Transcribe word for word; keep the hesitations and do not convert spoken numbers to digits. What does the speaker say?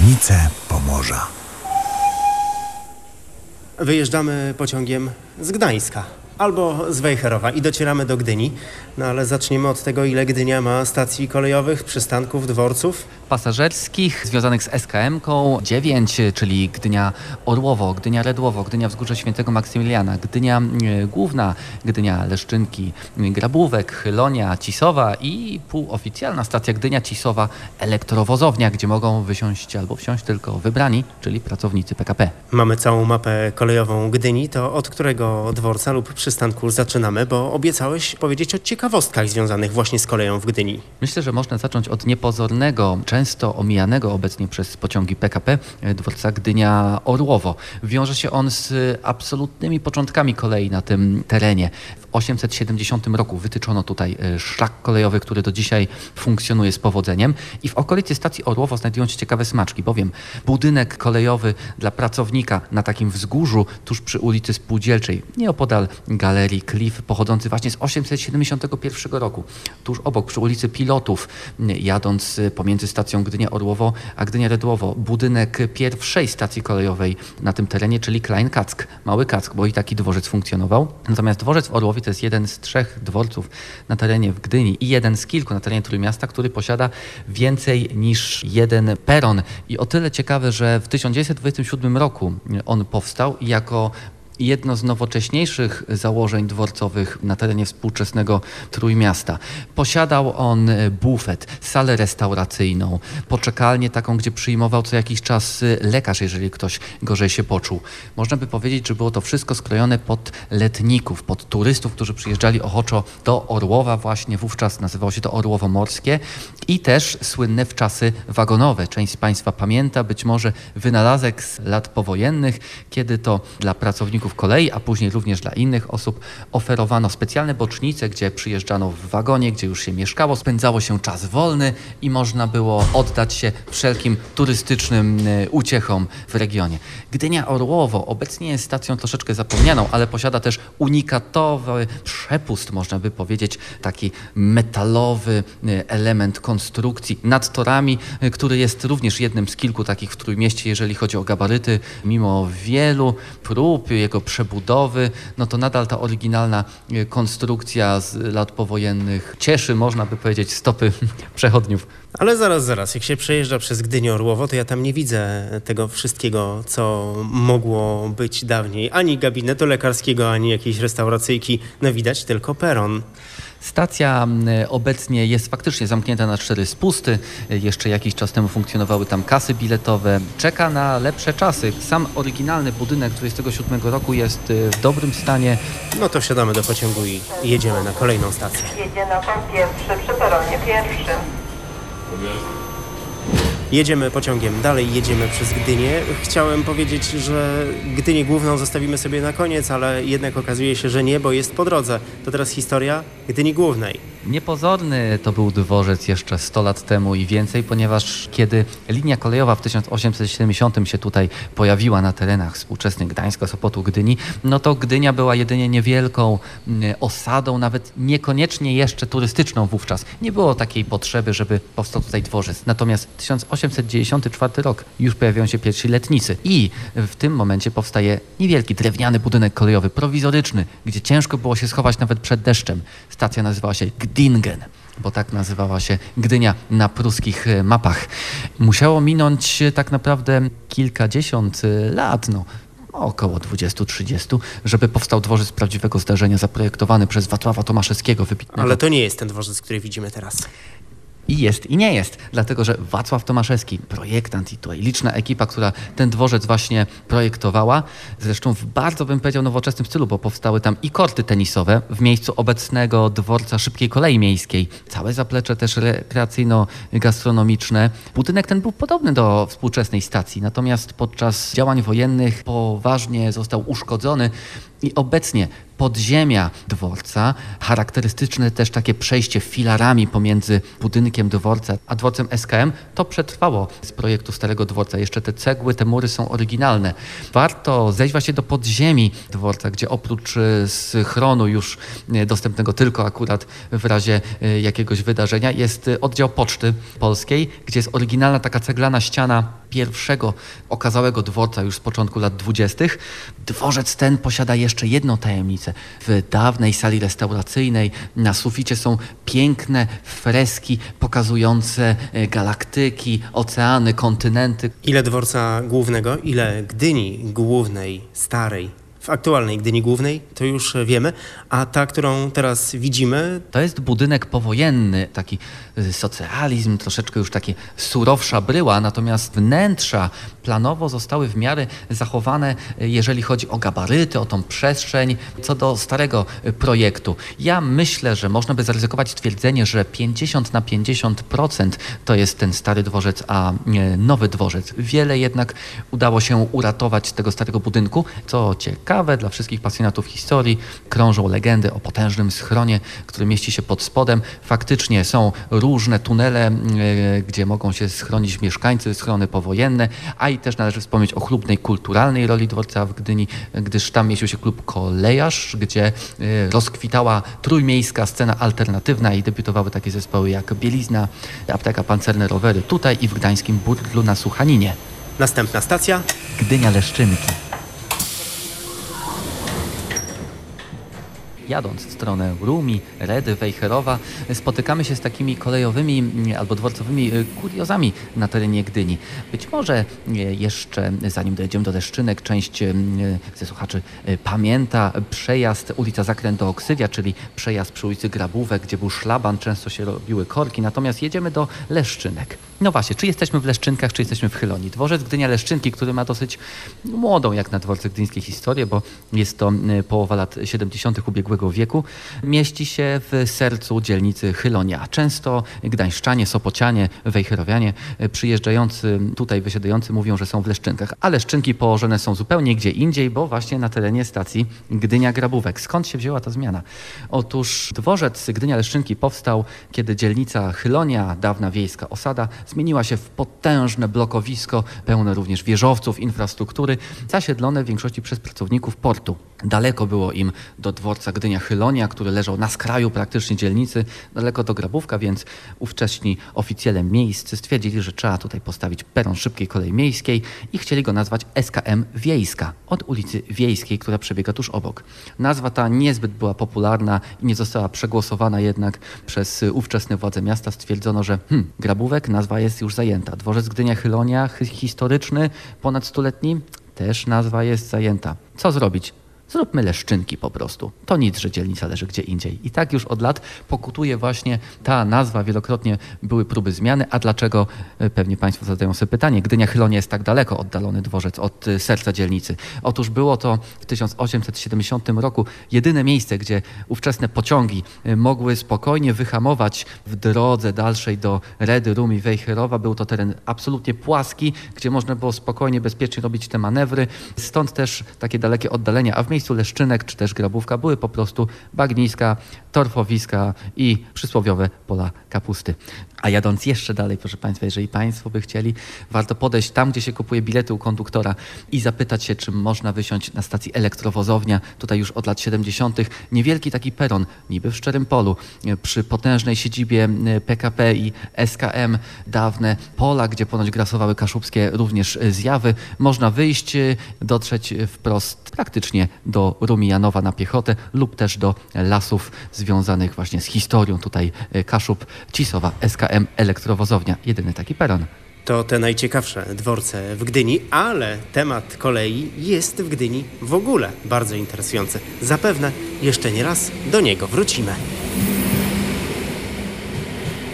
Tajemnice Pomorza. Wyjeżdżamy pociągiem z Gdańska albo z Wejherowa i docieramy do Gdyni. No ale zaczniemy od tego, ile Gdynia ma stacji kolejowych, przystanków, dworców. Pasażerskich związanych z S K M-ką dziewięć, czyli Gdynia Orłowo, Gdynia Redłowo, Gdynia Wzgórze Świętego Maksymiliana, Gdynia Główna, Gdynia Leszczynki, Grabówek, Chylonia, Cisowa i półoficjalna stacja Gdynia Cisowa elektrowozownia, gdzie mogą wysiąść albo wsiąść tylko wybrani, czyli pracownicy P K P. Mamy całą mapę kolejową Gdyni. To od którego dworca lub przystanku zaczynamy? Bo obiecałeś powiedzieć o ciekawostkach związanych właśnie z koleją w Gdyni. Myślę, że można zacząć od niepozornego, często omijanego obecnie przez pociągi P K P dworca Gdynia Orłowo. Wiąże się on z absolutnymi początkami kolei na tym terenie. W osiemset siedemdziesiątym roku wytyczono tutaj szlak kolejowy, który do dzisiaj funkcjonuje z powodzeniem i w okolicy stacji Orłowo znajdują się ciekawe smaczki, bowiem budynek kolejowy dla pracownika na takim wzgórzu tuż przy ulicy Spółdzielczej, nieopodal Galerii Cliff, pochodzący właśnie z osiemset siedemdziesiątego pierwszego roku. Tuż obok przy ulicy Pilotów, jadąc pomiędzy stacją Gdynia Orłowo a Gdynia Redłowo, budynek pierwszej stacji kolejowej na tym terenie, czyli Klein Kack, Mały Kack, bo i taki dworzec funkcjonował. Natomiast dworzec w Orłowie to jest jeden z trzech dworców na terenie w Gdyni i jeden z kilku na terenie Trójmiasta, który posiada więcej niż jeden peron. I o tyle ciekawe, że w tysiąc dziewięćset dwudziestym siódmym roku on powstał i jako jedno z nowocześniejszych założeń dworcowych na terenie współczesnego Trójmiasta. Posiadał on bufet, salę restauracyjną, poczekalnię taką, gdzie przyjmował co jakiś czas lekarz, jeżeli ktoś gorzej się poczuł. Można by powiedzieć, że było to wszystko skrojone pod letników, pod turystów, którzy przyjeżdżali ochoczo do Orłowa właśnie, wówczas nazywało się to Orłowo Morskie i też słynne wczasy wagonowe. Część z Państwa pamięta być może wynalazek z lat powojennych, kiedy to dla pracowników kolei, a później również dla innych osób oferowano specjalne bocznice, gdzie przyjeżdżano w wagonie, gdzie już się mieszkało, spędzało się czas wolny i można było oddać się wszelkim turystycznym uciechom w regionie. Gdynia Orłowo obecnie jest stacją troszeczkę zapomnianą, ale posiada też unikatowy przepust, można by powiedzieć, taki metalowy element konstrukcji nad torami, który jest również jednym z kilku takich w Trójmieście, jeżeli chodzi o gabaryty. Mimo wielu prób jego przebudowy, no to nadal ta oryginalna konstrukcja z lat powojennych cieszy, można by powiedzieć, stopy przechodniów. Ale zaraz, zaraz, jak się przejeżdża przez Gdynię Orłowo, to ja tam nie widzę tego wszystkiego, co mogło być dawniej. Ani gabinetu lekarskiego, ani jakiejś restauracyjki. No widać tylko peron. Stacja obecnie jest faktycznie zamknięta na cztery spusty. Jeszcze jakiś czas temu funkcjonowały tam kasy biletowe. Czeka na lepsze czasy. Sam oryginalny budynek dwudziestego siódmego roku jest w dobrym stanie. No to wsiadamy do pociągu i jedziemy na kolejną stację. Jedzie na pan pierwszy przy peronie pierwszym. Jedziemy pociągiem dalej, jedziemy przez Gdynię. Chciałem powiedzieć, że Gdynię Główną zostawimy sobie na koniec, ale jednak okazuje się, że nie, bo jest po drodze. To teraz historia Gdyni Głównej. Niepozorny to był dworzec jeszcze sto lat temu i więcej, ponieważ kiedy linia kolejowa w tysiąc osiemset siedemdziesiątym się tutaj pojawiła na terenach współczesnych Gdańska, Sopotu, Gdyni, no to Gdynia była jedynie niewielką osadą, nawet niekoniecznie jeszcze turystyczną wówczas. Nie było takiej potrzeby, żeby powstał tutaj dworzec. Natomiast tysiąc osiemset dziewięćdziesiąty czwarty rok już pojawiają się pierwsi letnicy i w tym momencie powstaje niewielki drewniany budynek kolejowy, prowizoryczny, gdzie ciężko było się schować nawet przed deszczem. Stacja nazywała się Gdingen, bo tak nazywała się Gdynia na pruskich mapach. Musiało minąć tak naprawdę kilkadziesiąt lat, no około dwadzieścia trzydzieści, żeby powstał dworzec prawdziwego zdarzenia zaprojektowany przez Wacława Tomaszewskiego, wybitnego. Ale to nie jest ten dworzec, który widzimy teraz. I jest, i nie jest, dlatego że Wacław Tomaszewski, projektant i tutaj liczna ekipa, która ten dworzec właśnie projektowała, zresztą w bardzo, bym powiedział, nowoczesnym stylu, bo powstały tam i korty tenisowe w miejscu obecnego dworca szybkiej kolei miejskiej. Całe zaplecze też rekreacyjno-gastronomiczne. Budynek ten był podobny do współczesnej stacji, natomiast podczas działań wojennych poważnie został uszkodzony i obecnie podziemia dworca, charakterystyczne też takie przejście filarami pomiędzy budynkiem dworca a dworcem S K M, to przetrwało z projektu starego dworca. Jeszcze te cegły, te mury są oryginalne. Warto zejść właśnie do podziemi dworca, gdzie oprócz schronu już dostępnego tylko akurat w razie jakiegoś wydarzenia jest oddział Poczty Polskiej, gdzie jest oryginalna taka ceglana ściana pierwszego okazałego dworca już z początku lat dwudziestych. Dworzec ten posiada jeszcze jedną tajemnicę. W dawnej sali restauracyjnej na suficie są piękne freski pokazujące galaktyki, oceany, kontynenty. Ile dworca głównego, ile Gdyni głównej, starej, w aktualnej Gdyni Głównej, to już wiemy, a ta, którą teraz widzimy... To jest budynek powojenny, taki socjalizm, troszeczkę już takie surowsza bryła, natomiast wnętrza planowo zostały w miarę zachowane, jeżeli chodzi o gabaryty, o tą przestrzeń, co do starego projektu. Ja myślę, że można by zaryzykować twierdzenie, że pięćdziesiąt na pięćdziesiąt procent to jest ten stary dworzec, a nowy dworzec. Wiele jednak udało się uratować z tego starego budynku, co ciekawe, dla wszystkich pasjonatów historii krążą legendy o potężnym schronie, który mieści się pod spodem. Faktycznie są różne tunele, y, gdzie mogą się schronić mieszkańcy, schrony powojenne, a i też należy wspomnieć o chlubnej kulturalnej roli dworca w Gdyni, gdyż tam mieścił się klub Kolejarz, gdzie y, rozkwitała trójmiejska scena alternatywna i debiutowały takie zespoły jak Bielizna, Apteka Pancerne Rowery tutaj i w gdańskim Burdlu na Suchaninie. Następna stacja. Gdynia Leszczynki. Jadąc w stronę Rumi, Redy, Wejherowa, spotykamy się z takimi kolejowymi albo dworcowymi kuriozami na terenie Gdyni. Być może jeszcze, zanim dojedziemy do Leszczynek, część ze słuchaczy pamięta przejazd ulica Zakręt do Oksywia, czyli przejazd przy ulicy Grabówek, gdzie był szlaban, często się robiły korki, natomiast jedziemy do Leszczynek. No właśnie, czy jesteśmy w Leszczynkach, czy jesteśmy w Chylonii? Dworzec Gdynia Leszczynki, który ma dosyć młodą jak na dworce gdyńskie historię, bo jest to połowa lat siedemdziesiątych ubiegłego wieku, mieści się w sercu dzielnicy Chylonia. Często gdańszczanie, sopocianie, wejherowianie przyjeżdżający tutaj, wysiadający mówią, że są w Leszczynkach, a Leszczynki położone są zupełnie gdzie indziej, bo właśnie na terenie stacji Gdynia-Grabówek. Skąd się wzięła ta zmiana? Otóż dworzec Gdynia Leszczynki powstał, kiedy dzielnica Chylonia, dawna wiejska osada, zmieniła się w potężne blokowisko, pełne również wieżowców, infrastruktury, zasiedlone w większości przez pracowników portu. Daleko było im do dworca Gdynia-Chylonia, który leżał na skraju praktycznie dzielnicy, daleko do Grabówka, więc ówcześni oficjele miejscy stwierdzili, że trzeba tutaj postawić peron szybkiej kolei miejskiej i chcieli go nazwać S K M Wiejska, od ulicy Wiejskiej, która przebiega tuż obok. Nazwa ta niezbyt była popularna i nie została przegłosowana jednak przez ówczesne władze miasta. Stwierdzono, że hmm, Grabówek, nazwa jest już zajęta. Dworzec Gdynia-Chylonia, historyczny, ponad stuletni, też nazwa jest zajęta. Co zrobić? Zróbmy Leszczynki po prostu. To nic, że dzielnica leży gdzie indziej. I tak już od lat pokutuje właśnie ta nazwa. Wielokrotnie były próby zmiany. A dlaczego? Pewnie Państwo zadają sobie pytanie. Gdynia-Chylonia jest tak daleko oddalony dworzec od serca dzielnicy. Otóż było to w tysiąc osiemset siedemdziesiątym roku jedyne miejsce, gdzie ówczesne pociągi mogły spokojnie wyhamować w drodze dalszej do Redy, Rumi, Wejherowa. Był to teren absolutnie płaski, gdzie można było spokojnie, bezpiecznie robić te manewry. Stąd też takie dalekie oddalenia. A w miejscu Leszczynek czy też Grabówka były po prostu bagniska, torfowiska i przysłowiowe pola kapusty. A jadąc jeszcze dalej, proszę Państwa, jeżeli Państwo by chcieli, warto podejść tam, gdzie się kupuje bilety u konduktora i zapytać się, czy można wysiąść na stacji Elektrowozownia. Tutaj już od lat siedemdziesiątych niewielki taki peron, niby w szczerym polu, przy potężnej siedzibie P K P i S K M, dawne pola, gdzie ponoć grasowały kaszubskie również zjawy. Można wyjść, dotrzeć wprost praktycznie do Rumijanowa na piechotę lub też do lasów związanych właśnie z historią tutaj Kaszub, Cisowa, S K M, Elektrowozownia. Jedyny taki peron. To te najciekawsze dworce w Gdyni, ale temat kolei jest w Gdyni w ogóle bardzo interesujący. Zapewne jeszcze nie raz do niego wrócimy.